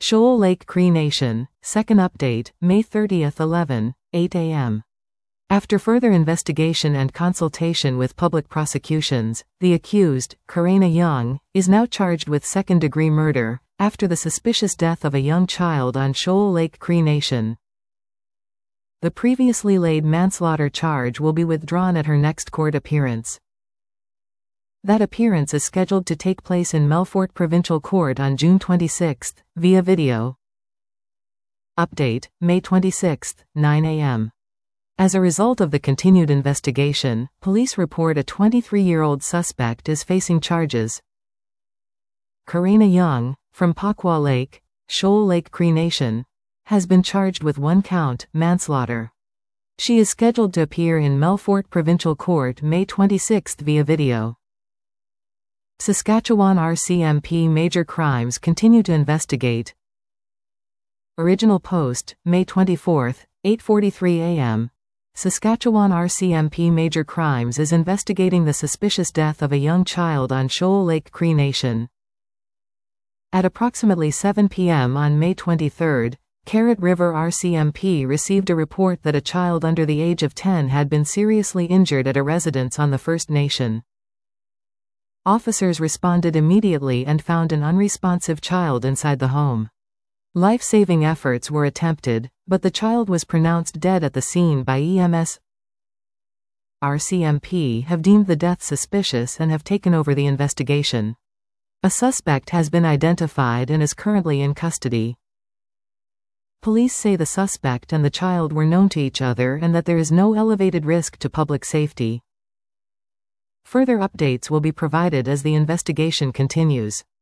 Shoal Lake Cree Nation, second update, May 30, 11:08 a.m. After further investigation and consultation with public prosecutions, the accused, Karena Young, is now charged with second-degree murder, after the suspicious death of a young child on Shoal Lake Cree Nation. The previously laid manslaughter charge will be withdrawn at her next court appearance. That appearance is scheduled to take place in Melfort Provincial Court on June 26, via video. Update, May 26, 9 a.m. As a result of the continued investigation, police report a 23-year-old suspect is facing charges. Karena Young, from Paqua Lake, Shoal Lake Cree Nation, has been charged with 1 count, manslaughter. She is scheduled to appear in Melfort Provincial Court May 26 via video. Saskatchewan RCMP Major Crimes continue to investigate. Original post, May 24, 8:43 a.m. Saskatchewan RCMP Major Crimes is investigating the suspicious death of a young child on Shoal Lake Cree Nation. At approximately 7 p.m. on May 23, Carrot River RCMP received a report that a child under the age of 10 had been seriously injured at a residence on the First Nation. Officers responded immediately and found an unresponsive child inside the home. Life-saving efforts were attempted, but the child was pronounced dead at the scene by EMS. RCMP have deemed the death suspicious and have taken over the investigation. A suspect has been identified and is currently in custody. Police say the suspect and the child were known to each other and that there is no elevated risk to public safety. Further updates will be provided as the investigation continues.